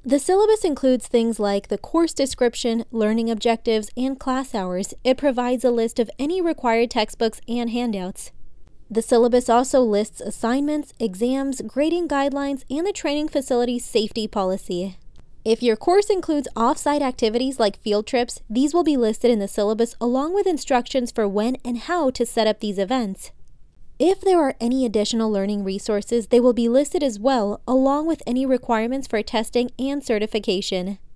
The syllabus includes things like the course description, learning objectives, and class hours. It provides a list of any required textbooks and handouts. The syllabus also lists assignments, exams, grading guidelines, and the training facility's safety policy. If your course includes off-site activities like field trips, these will be listed in the syllabus along with instructions for when and how to set up these events. If there are any additional learning resources, they will be listed as well, along with any requirements for testing and certification.